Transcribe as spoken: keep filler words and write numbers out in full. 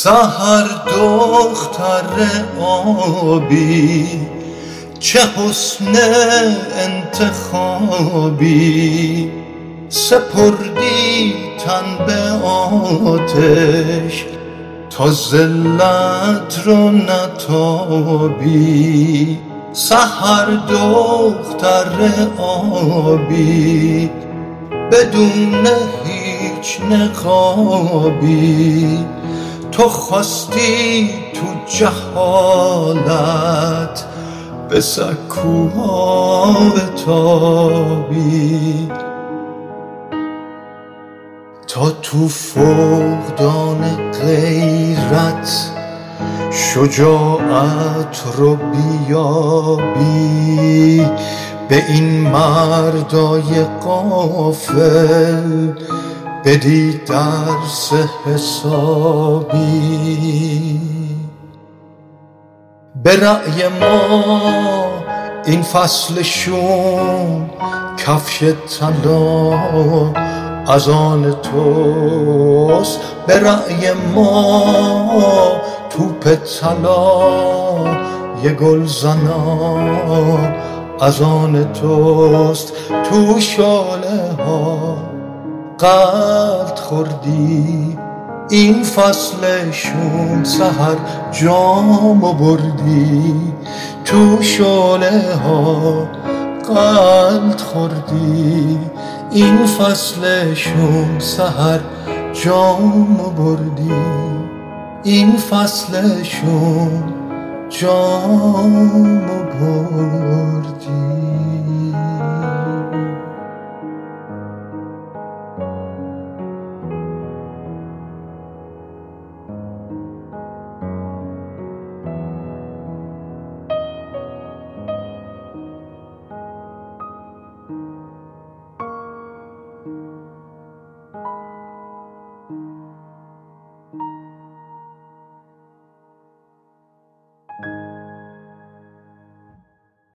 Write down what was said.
سحر دختر آبی چه حسن انتخابی، سپردی تن به آتش تا ذلت رو نتابی. سحر دختر آبی بدون هیچ نقابی، تو خواستی تو جهالت به سکوها بتابی، تا تو فقدان غیرت شجاعت رو بیابی. به این مردای غافل بدی درس حسابی. به رأی ما این فصل شوم کفش طلا از آن توست، به رأی ما توپ طلا یه گلزنا از آن توست. تو شاله ها قلط خوردی این فصل شوم، سحر جامو بردی. تو شاله ها قلط خوردی این فصل شوم، سحر جامو بردی. این فصل شوم جامو بردی.